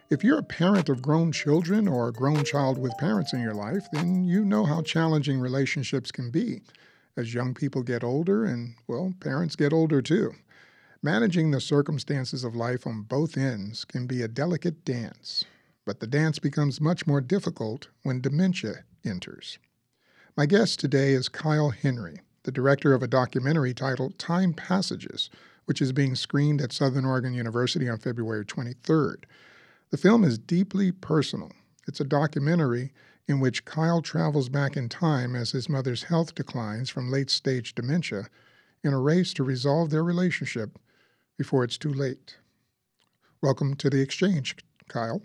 If you're a parent of grown children or a grown child with parents in your life, then you know how challenging relationships can be as young people get older and, well, parents get older too. Managing the circumstances of life on both ends can be a delicate dance, but the dance becomes much more difficult when dementia enters. My guest today is Kyle Henry, the director of a documentary titled Time Passages, which is being screened at Southern Oregon University on February 23rd. The film is deeply personal. It's a documentary in which Kyle travels back in time as his mother's health declines from late-stage dementia in a race to resolve their relationship before it's too late. Welcome to The Exchange, Kyle.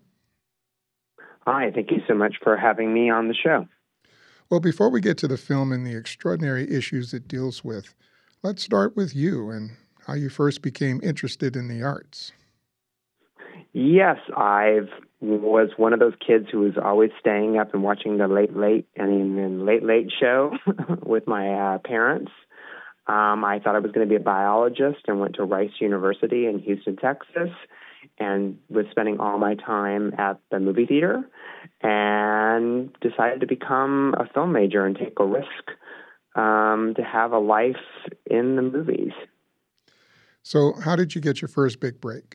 Hi, thank you so much for having me on the show. Well, before we get to the film and the extraordinary issues it deals with, let's start with you and how you first became interested in the arts. Yes, I was one of those kids who was always staying up and watching the Late Late Show with my parents. I thought I was going to be a biologist and went to Rice University in Houston, Texas, and was spending all my time at the movie theater and decided to become a film major and take a risk to have a life in the movies. So how did you get your first big break?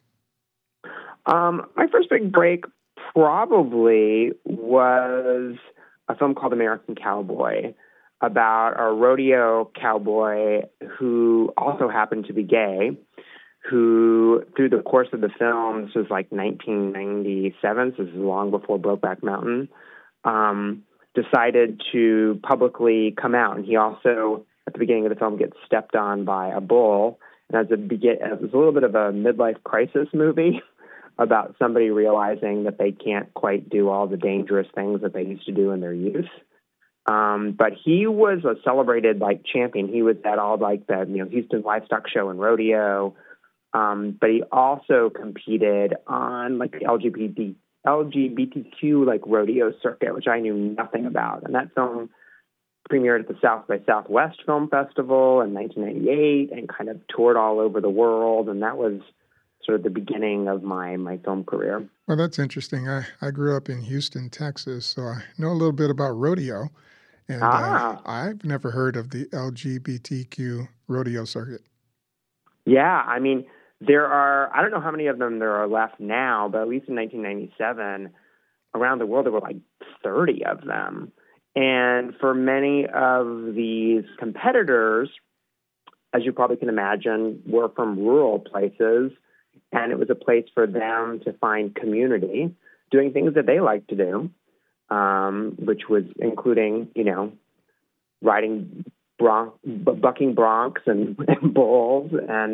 My first big break probably was a film called American Cowboy about a rodeo cowboy who also happened to be gay, who through the course of the film, this was like 1997, so this is long before Brokeback Mountain, decided to publicly come out. And he also, at the beginning of the film, gets stepped on by a bull. And it was a little bit of a midlife crisis movie about somebody realizing that they can't quite do all the dangerous things that they used to do in their youth. But he was a celebrated champion. He was at all the Houston Livestock Show and Rodeo. But he also competed on the LGBTQ rodeo circuit, which I knew nothing about. And that film premiered at the South by Southwest Film Festival in 1998 and kind of toured all over the world. And that was sort of the beginning of my film career. Well, that's interesting. I grew up in Houston, Texas, so I know a little bit about rodeo. And I've never heard of the LGBTQ rodeo circuit. Yeah, I mean, there are, I don't know how many of them there are left now, but at least in 1997, around the world, there were 30 of them. And for many of these competitors, as you probably can imagine, were from rural places. And it was a place for them to find community, doing things that they like to do, which was including, riding bucking broncs and bulls.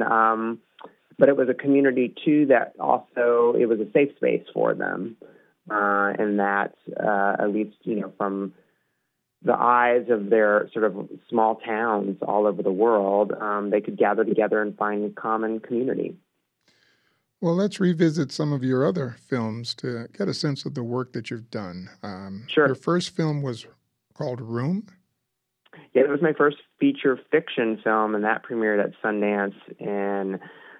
But it was a community, too, that also, it was a safe space for them. And that, at least, from the eyes of their sort of small towns all over the world, they could gather together and find common community. Well, let's revisit some of your other films to get a sense of the work that you've done. Sure. Your first film was called Room? Yeah, it was my first feature fiction film, and that premiered at Sundance in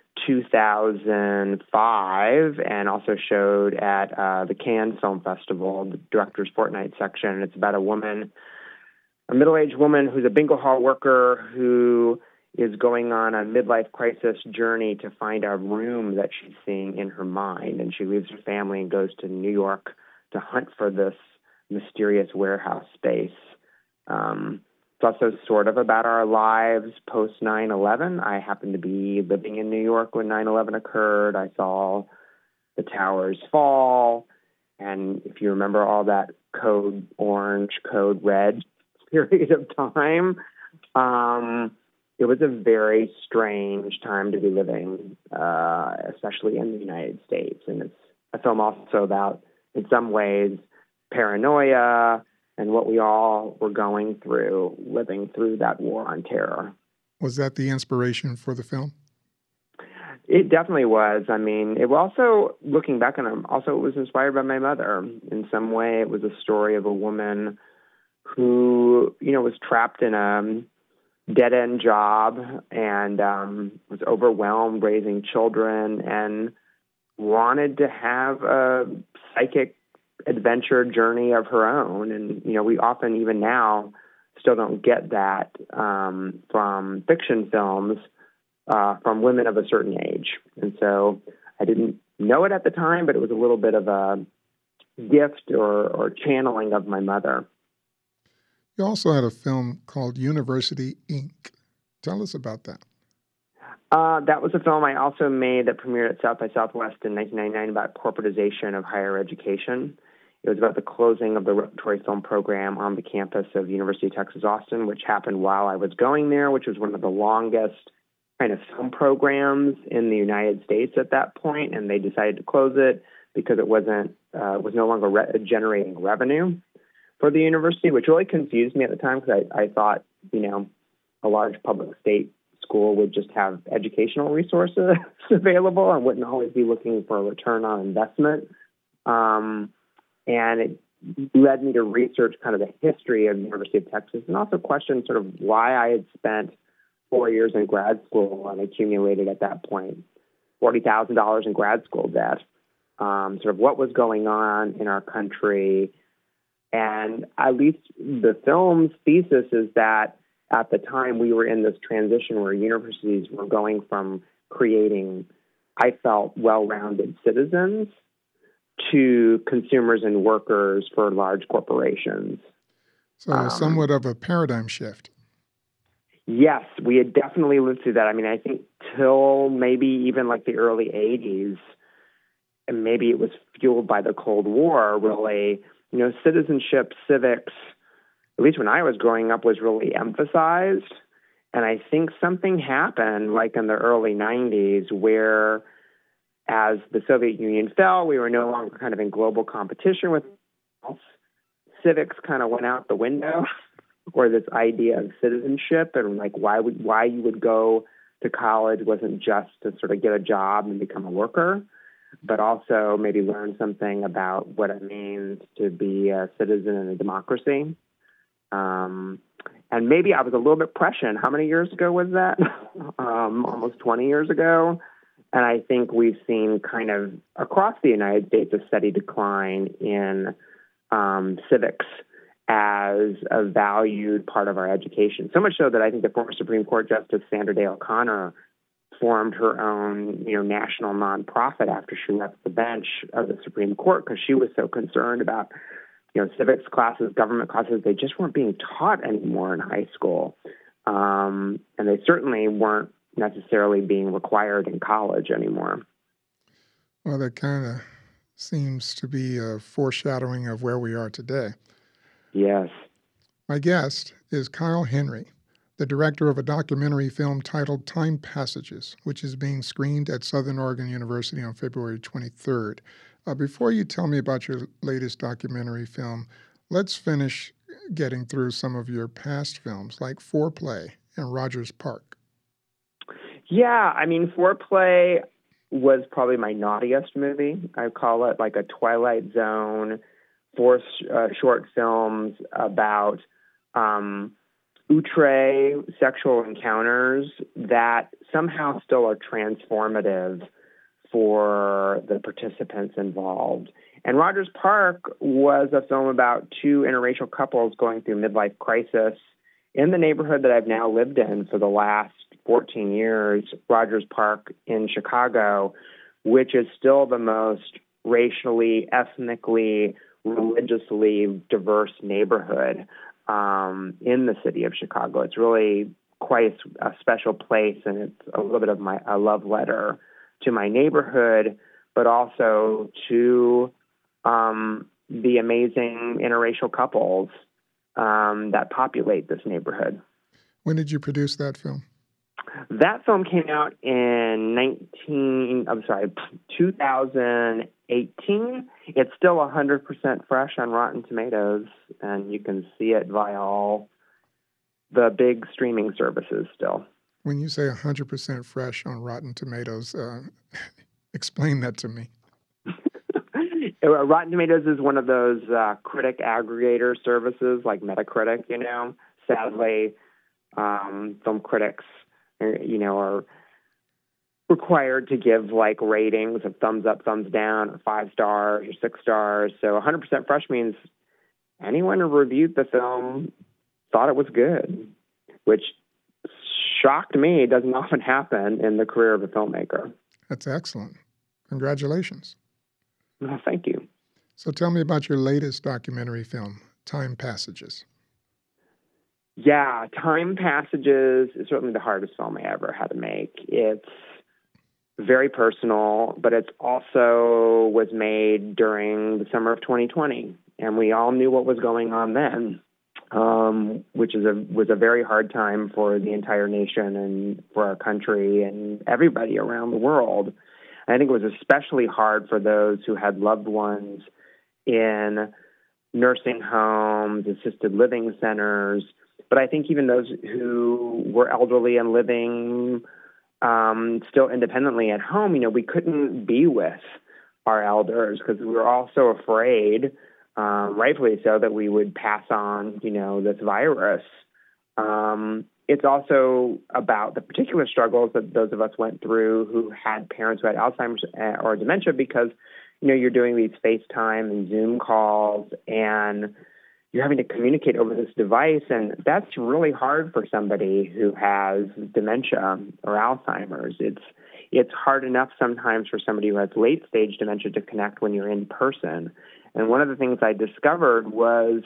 2005 and also showed at the Cannes Film Festival, the Director's Fortnight section. It's about a middle-aged woman who's a bingo hall worker who is going on a midlife crisis journey to find a room that she's seeing in her mind. And she leaves her family and goes to New York to hunt for this mysterious warehouse space. It's also sort of about our lives post 9/11. I happened to be living in New York when 9/11 occurred. I saw the towers fall. And if you remember all that code orange, code red period of time, it was a very strange time to be living, especially in the United States. And it's a film also about, in some ways, paranoia and what we all were going through, living through that war on terror. Was that the inspiration for the film? It definitely was. I mean, it was also, looking back on it, it was inspired by my mother. In some way, it was a story of a woman who, was trapped in a dead-end job and was overwhelmed raising children and wanted to have a psychic adventure journey of her own. And, we often, even now, still don't get that from fiction films from women of a certain age. And so I didn't know it at the time, but it was a little bit of a gift or channeling of my mother. You also had a film called University Ink. Tell us about that. That was a film I also made that premiered at South by Southwest in 1999 about corporatization of higher education. It was about the closing of the repertory film program on the campus of University of Texas, Austin, which happened while I was going there, which was one of the longest kind of film programs in the United States at that point, and they decided to close it because it was no longer generating revenue for the university, which really confused me at the time because I thought, a large public state school would just have educational resources available and wouldn't always be looking for a return on investment. And it led me to research kind of the history of the University of Texas and also question sort of why I had spent 4 years in grad school and accumulated at that point $40,000 in grad school debt, sort of what was going on in our country. And at least the film's thesis is that at the time we were in this transition where universities were going from creating, I felt, well-rounded citizens to consumers and workers for large corporations. So somewhat of a paradigm shift. Yes, we had definitely lived through that. I mean, I think till maybe even like the early 80s, and maybe it was fueled by the Cold War, really, citizenship, civics, at least when I was growing up, was really emphasized. And I think something happened like in the early 90s where as the Soviet Union fell, we were no longer kind of in global competition with else. Civics kind of went out the window, or this idea of citizenship and like why you would go to college wasn't just to sort of get a job and become a worker, but also maybe learn something about what it means to be a citizen in a democracy. And maybe I was a little bit prescient. How many years ago was that? Almost 20 years ago. And I think we've seen kind of across the United States a steady decline in civics as a valued part of our education. So much so that I think the former Supreme Court Justice Sandra Day O'Connor formed her own, national nonprofit after she left the bench of the Supreme Court because she was so concerned about, civics classes, government classes. They just weren't being taught anymore in high school. And they certainly weren't necessarily being required in college anymore. Well, that kind of seems to be a foreshadowing of where we are today. Yes. My guest is Kyle Henry, the director of a documentary film titled Time Passages, which is being screened at Southern Oregon University on February 23rd. Before you tell me about your latest documentary film, let's finish getting through some of your past films, like Foreplay and Rogers Park. Yeah, I mean, Foreplay was probably my naughtiest movie. I call it like a Twilight Zone, 4 short films about outre sexual encounters that somehow still are transformative for the participants involved. And Rogers Park was a film about 2 interracial couples going through midlife crisis in the neighborhood that I've now lived in for the last 14 years, Rogers Park in Chicago, which is still the most racially, ethnically, religiously diverse neighborhood in the city of Chicago. It's really quite a special place, and it's a little bit of a love letter to my neighborhood, but also to the amazing interracial couples that populate this neighborhood. When did you produce that film? That film came out in 2018. It's still 100% fresh on Rotten Tomatoes, and you can see it via all the big streaming services still. When you say 100% fresh on Rotten Tomatoes, explain that to me. Rotten Tomatoes is one of those critic aggregator services like Metacritic, Sadly, film critics, are required to give like ratings of thumbs up, thumbs down, or 5 stars or 6 stars. So 100% fresh means anyone who reviewed the film thought it was good, which shocked me. It doesn't often happen in the career of a filmmaker. That's excellent. Congratulations. Well, thank you. So tell me about your latest documentary film, Time Passages. Yeah, Time Passages is certainly the hardest film I ever had to make. It's very personal, but it's also was made during the summer of 2020, and we all knew what was going on then, which was a very hard time for the entire nation and for our country and everybody around the world. And I think it was especially hard for those who had loved ones in nursing homes, assisted living centers, but I think even those who were elderly and living still independently at home, we couldn't be with our elders because we were all so afraid, rightfully so, that we would pass on, this virus. It's also about the particular struggles that those of us went through who had parents who had Alzheimer's or dementia because, you're doing these FaceTime and Zoom calls and you're having to communicate over this device, and that's really hard for somebody who has dementia or Alzheimer's. It's hard enough sometimes for somebody who has late-stage dementia to connect when you're in person. And one of the things I discovered was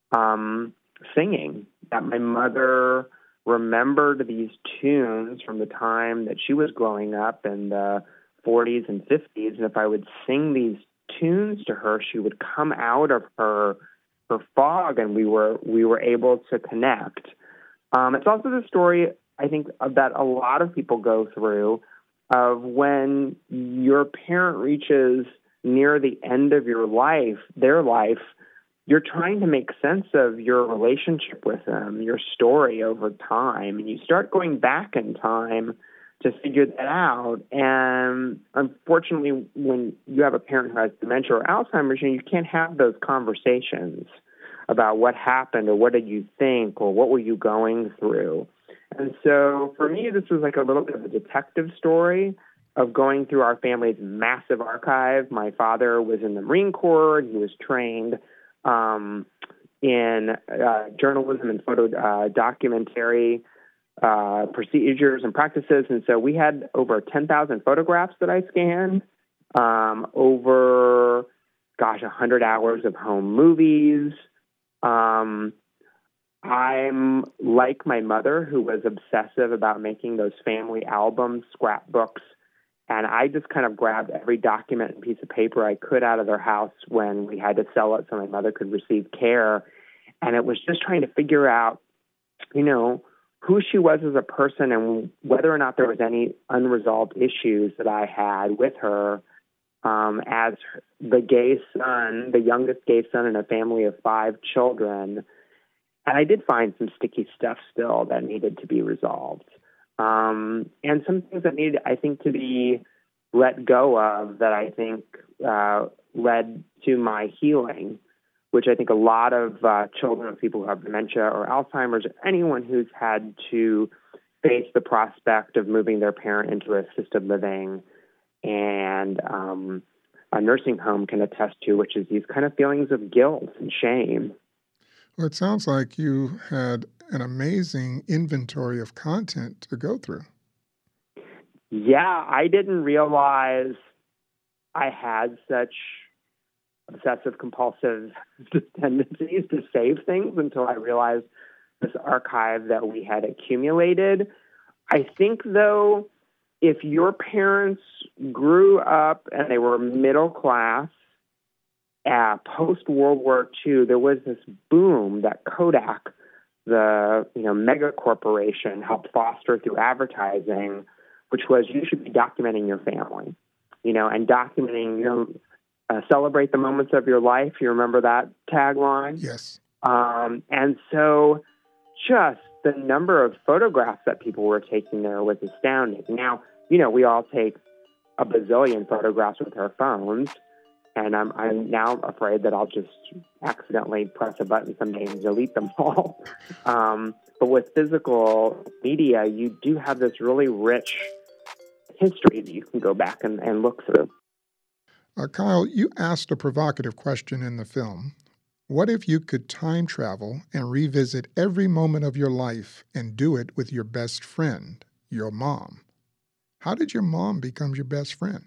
singing, that my mother remembered these tunes from the time that she was growing up in the 40s and 50s, and if I would sing these tunes to her, she would come out of her fog, and we were able to connect. It's also the story, I think, that a lot of people go through of when your parent reaches near the end of their life, you're trying to make sense of your relationship with them, your story over time, and you start going back in time to figure that out. And unfortunately, when you have a parent who has dementia or Alzheimer's, you can't have those conversations about what happened or what did you think or what were you going through. And so for me, this was like a little bit of a detective story of going through our family's massive archive. My father was in the Marine Corps. He was trained in journalism and photo documentary procedures and practices. And so we had over 10,000 photographs that I scanned, over, 100 hours of home movies. I'm like my mother, who was obsessive about making those family albums, scrapbooks, and I just kind of grabbed every document and piece of paper I could out of their house when we had to sell it so my mother could receive care. And it was just trying to figure out, who she was as a person and whether or not there was any unresolved issues that I had with her as the youngest gay son in a family of 5 children. And I did find some sticky stuff still that needed to be resolved. And some things that needed, I think, to be let go of that I think led to my healing, which I think a lot of children of people who have dementia or Alzheimer's, or anyone who's had to face the prospect of moving their parent into assisted living and a nursing home can attest to, which is these kind of feelings of guilt and shame. Well, it sounds like you had an amazing inventory of content to go through. Yeah, I didn't realize I had such obsessive compulsive tendencies to save things until I realized this archive that we had accumulated. I think, though, if your parents grew up and they were middle class, post-World War II, there was this boom that Kodak, the mega corporation, helped foster through advertising, which was you should be documenting your family, and documenting, celebrate the moments of your life. You remember that tagline? Yes. And so just the number of photographs that people were taking there was astounding. Now, we all take a bazillion photographs with our phones, and I'm now afraid that I'll just accidentally press a button someday and delete them all. But with physical media, you do have this really rich history that you can go back and look through. Kyle, you asked a provocative question in the film. What if you could time travel and revisit every moment of your life and do it with your best friend, your mom? How did your mom become your best friend?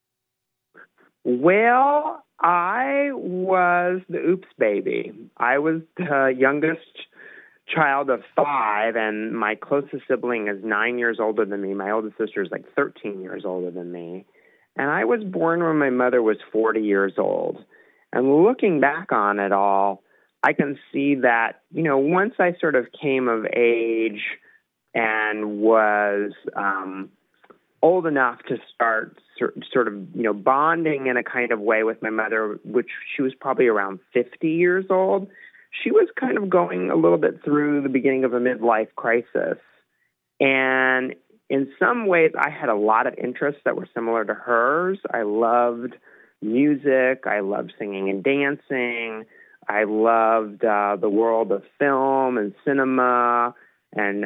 Well, I was the oops baby. I was the youngest child of 5, and my closest sibling is 9 years older than me. My oldest sister is like 13 years older than me. And I was born when my mother was 40 years old. And looking back on it all, I can see that, once I sort of came of age and was old enough to start sort of, bonding in a kind of way with my mother, which she was probably around 50 years old, she was kind of going a little bit through the beginning of a midlife crisis. And in some ways, I had a lot of interests that were similar to hers. I loved music. I loved singing and dancing. I loved the world of film and cinema and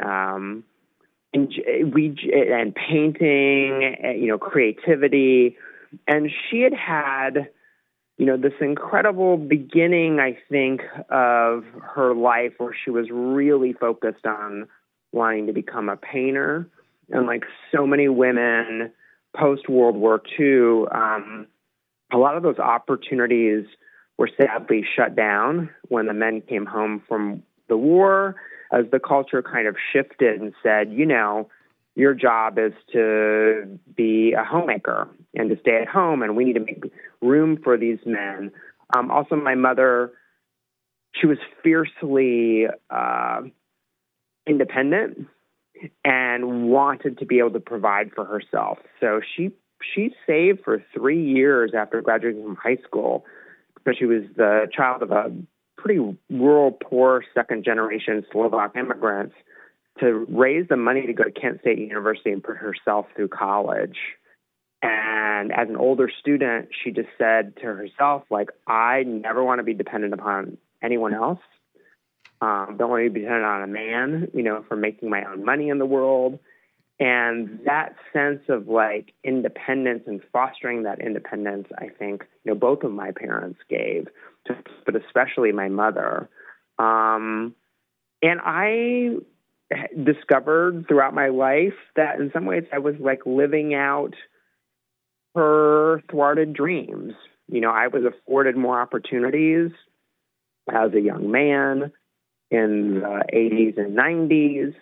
painting, creativity. And she had this incredible beginning, I think, of her life where she was really focused on wanting to become a painter. And like so many women post-World War II, a lot of those opportunities were sadly shut down when the men came home from the war, as the culture kind of shifted and said, your job is to be a homemaker and to stay at home, and we need to make room for these men. Also, my mother, she was fiercely independent and wanted to be able to provide for herself. So she saved for 3 years after graduating from high school, because she was the child of a pretty rural, poor, second-generation Slovak immigrants, to raise the money to go to Kent State University and put herself through college. And as an older student, she just said to herself, I never want to be dependent upon anyone else. Don't want to be dependent on a man, for making my own money in the world. And that sense of independence and fostering that independence, I think, both of my parents gave, but especially my mother. And I discovered throughout my life that in some ways I was living out her thwarted dreams. I was afforded more opportunities as a young man in the 80s and 90s.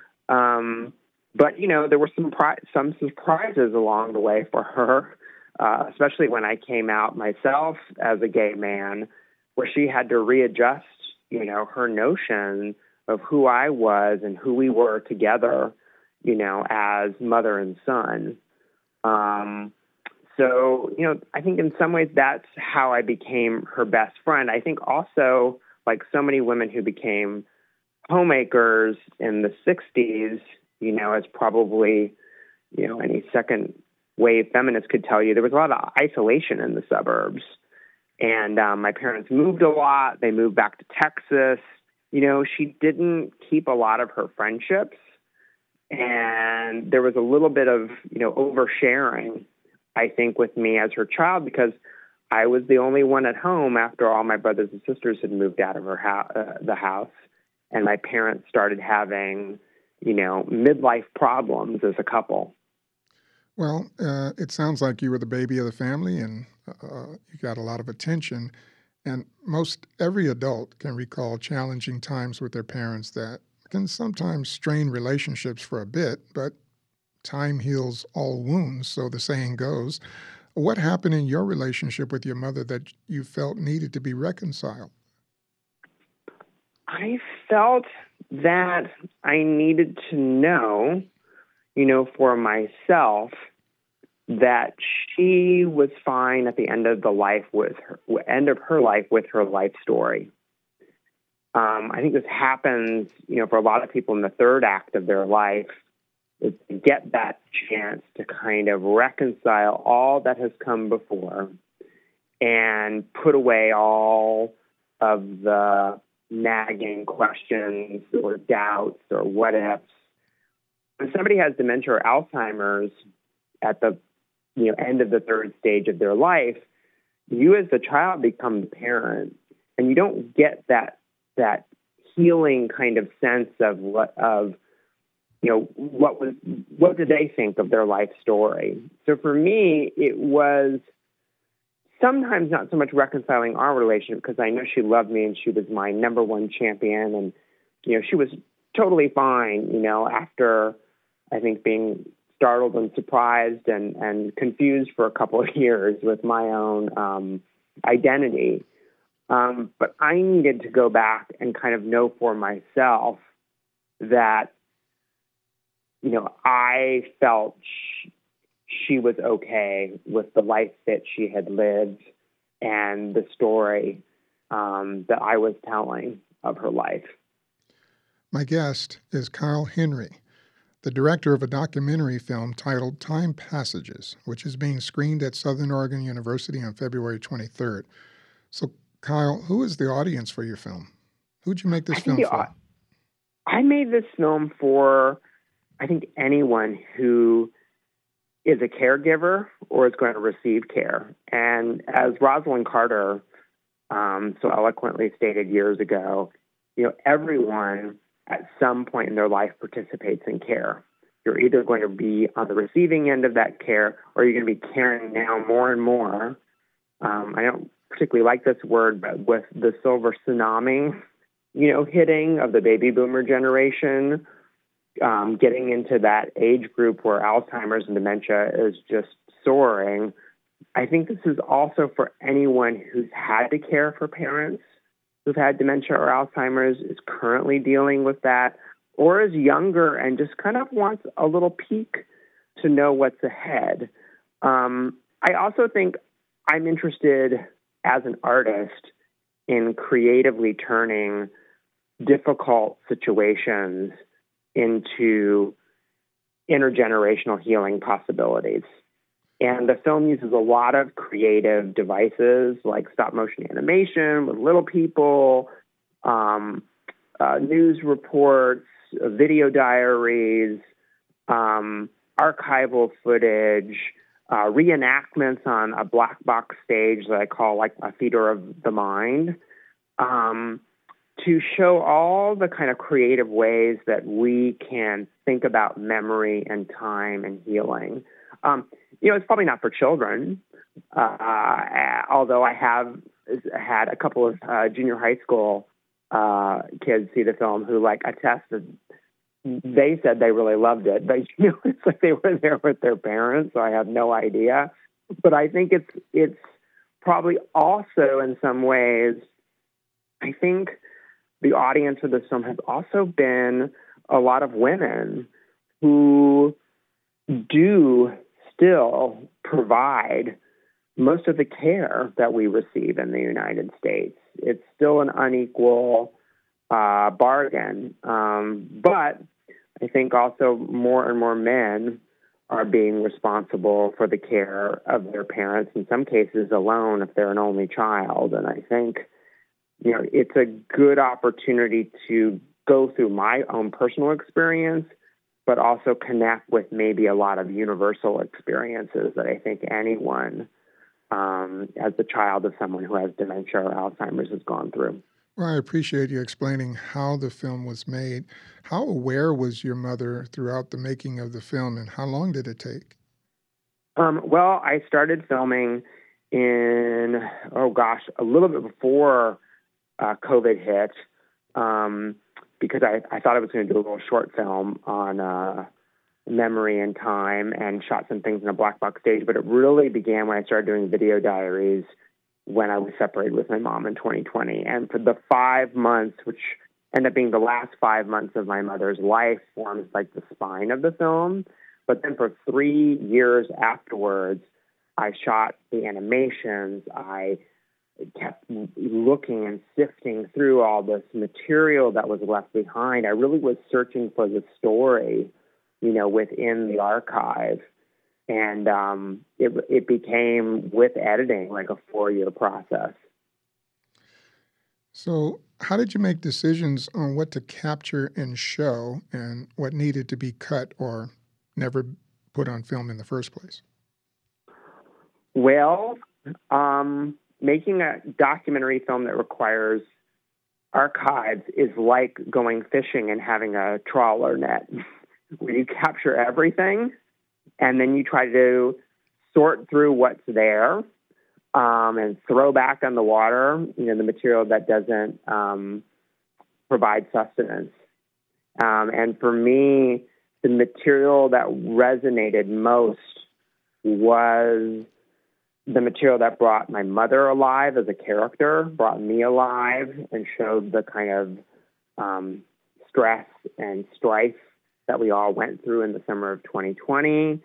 But, there were some surprises along the way for her, especially when I came out myself as a gay man, where she had to readjust, her notion of who I was and who we were together, as mother and son. So, I think in some ways that's how I became her best friend. I think also, like so many women who became homemakers in the 60s, as probably, any second wave feminist could tell you, there was a lot of isolation in the suburbs. And my parents moved a lot. They moved back to Texas. She didn't keep a lot of her friendships. And there was a little bit of, oversharing, I think, with me as her child, because I was the only one at home after all my brothers and sisters had moved out of the house. And my parents started having, midlife problems as a couple. Well, it sounds like you were the baby of the family and you got a lot of attention. And most every adult can recall challenging times with their parents that can sometimes strain relationships for a bit, but time heals all wounds, so the saying goes. What happened in your relationship with your mother that you felt needed to be reconciled? I felt that I needed to know, for myself, that she was fine at the end of her life with her life story. I think this happens, for a lot of people in the third act of their life, is to get that chance to kind of reconcile all that has come before and put away all of the nagging questions or doubts or what ifs. When somebody has dementia or Alzheimer's, at the end of the third stage of their life, you as the child become the parent, and you don't get that healing kind of sense of what did they think of their life story. So for me, it was sometimes not so much reconciling our relationship, because I know she loved me and she was my number one champion, and she was totally fine, after I think being startled and surprised and confused for a couple of years with my own identity. But I needed to go back and kind of know for myself that, I felt she was okay with the life that she had lived and the story that I was telling of her life. My guest is Kyle Henry, the director of a documentary film titled Time Passages, which is being screened at Southern Oregon University on February 23rd. So, Kyle, who is the audience for your film? Who'd you make this film for? I made this film for, I think, anyone who is a caregiver or is going to receive care. And as Rosalind Carter so eloquently stated years ago, everyone at some point in their life participates in care. You're either going to be on the receiving end of that care, or you're going to be caring now more and more. I don't particularly like this word, but with the silver tsunami, hitting of the baby boomer generation, getting into that age group where Alzheimer's and dementia is just soaring. I think this is also for anyone who's had to care for parents who've had dementia or Alzheimer's, is currently dealing with that, or is younger and just kind of wants a little peek to know what's ahead. I also think I'm interested as an artist in creatively turning difficult situations into intergenerational healing possibilities. And the film uses a lot of creative devices like stop motion animation with little people, news reports, video diaries, archival footage, reenactments on a black box stage that I call like a theater of the mind, to show all the kind of creative ways that we can think about memory and time and healing. It's probably not for children, although I have had a couple of junior high school kids see the film who attested. They said they really loved it, but it's like they were there with their parents, so I have no idea. But I think it's probably also in some ways, I think the audience of this film has also been a lot of women who do still provide most of the care that we receive in the United States. It's still an unequal bargain. But I think also more and more men are being responsible for the care of their parents, in some cases alone if they're an only child. And I think, it's a good opportunity to go through my own personal experience, but also connect with maybe a lot of universal experiences that I think anyone, as the child of someone who has dementia or Alzheimer's, has gone through. Well, I appreciate you explaining how the film was made. How aware was your mother throughout the making of the film, and how long did it take? Well, I started filming in, a little bit before COVID hit, because I thought I was going to do a little short film on memory and time, and shot some things in a black box stage. But it really began when I started doing video diaries when I was separated with my mom in 2020. And for the 5 months, which ended up being the last 5 months of my mother's life, forms like the spine of the film. But then for 3 years afterwards, I shot the animations. I kept looking and sifting through all this material that was left behind. I really was searching for the story, within the archive. And it became, with editing, like a 4-year process. So how did you make decisions on what to capture and show and what needed to be cut or never put on film in the first place? Well, making a documentary film that requires archives is like going fishing and having a trawler net, where you capture everything and then you try to sort through what's there and throw back on the water, the material that doesn't provide sustenance. And for me, the material that resonated most was the material that brought my mother alive as a character, brought me alive, and showed the kind of stress and strife that we all went through in the summer of 2020.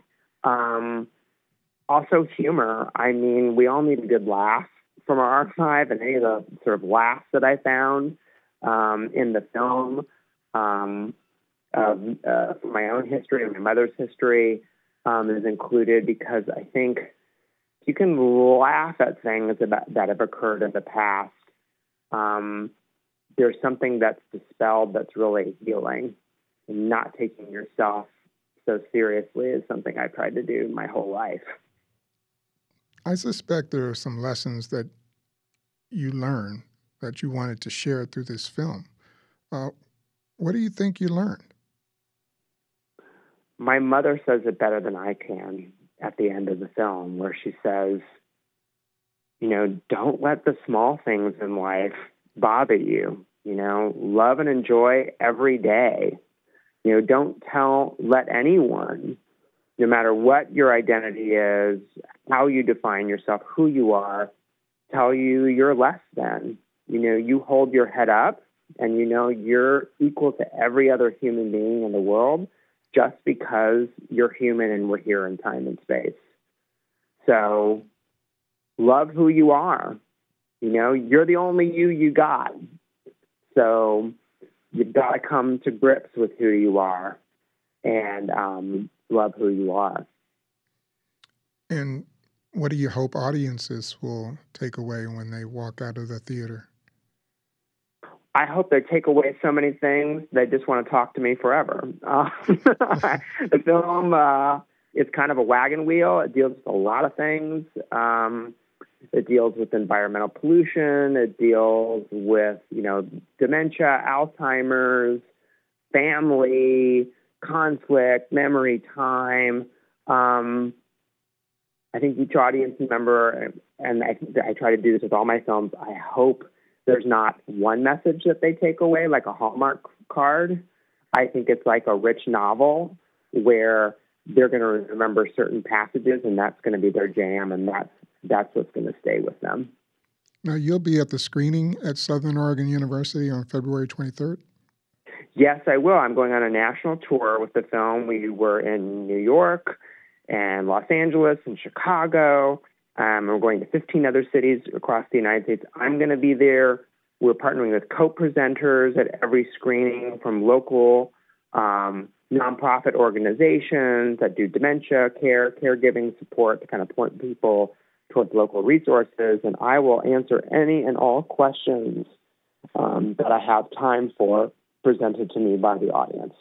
Also humor. I mean, we all need a good laugh from our archive, and any of the sort of laughs that I found in the film from my own history and my mother's history is included, because I think you can laugh at things that have occurred in the past. There's something that's dispelled that's really healing. And not taking yourself so seriously is something I've tried to do my whole life. I suspect there are some lessons that you learned that you wanted to share through this film. What do you think you learned? My mother says it better than I can at the end of the film, where she says, don't let the small things in life bother you. Love and enjoy every day. Don't let anyone, no matter what your identity is, how you define yourself, who you are, tell you you're less than. You hold your head up and you're equal to every other human being in the world just because you're human and we're here in time and space. So love who you are. You're the only you got. So you've got to come to grips with who you are and love who you are. And what do you hope audiences will take away when they walk out of the theater? I hope they take away so many things they just want to talk to me forever. The film is kind of a wagon wheel. It deals with a lot of things. It deals with environmental pollution. It deals with, dementia, Alzheimer's, family, conflict, memory, time. I think each audience member, and I try to do this with all my films, I hope there's not one message that they take away, like a Hallmark card. I think it's like a rich novel where they're going to remember certain passages, and that's going to be their jam, and that's what's going to stay with them. Now, you'll be at the screening at Southern Oregon University on February 23rd? Yes, I will. I'm going on a national tour with the film. We were in New York and Los Angeles and Chicago. We're going to 15 other cities across the United States. I'm going to be there. We're partnering with co-presenters at every screening from local nonprofit organizations that do dementia care, caregiving support to kind of point people towards local resources. And I will answer any and all questions that I have time for presented to me by the audience.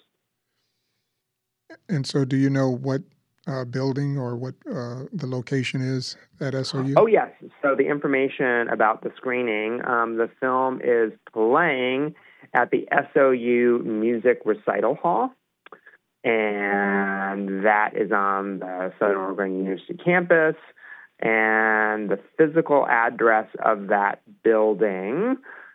And so do you know what building or what the location is at SOU? Oh, yes. So the information about the screening, the film is playing at the SOU Music Recital Hall, and that is on the Southern Oregon University campus. And the physical address of that building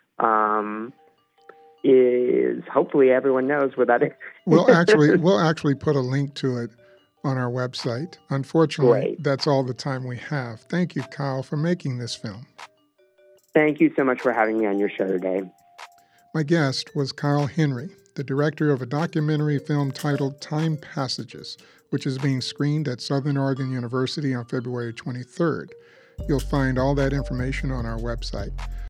is, hopefully everyone knows where that is. We'll actually put a link to it on our website. Unfortunately, Great. That's all the time we have. Thank you, Kyle, for making this film. Thank you so much for having me on your show today. My guest was Kyle Henry, the director of a documentary film titled Time Passages, which is being screened at Southern Oregon University on February 23rd. You'll find all that information on our website.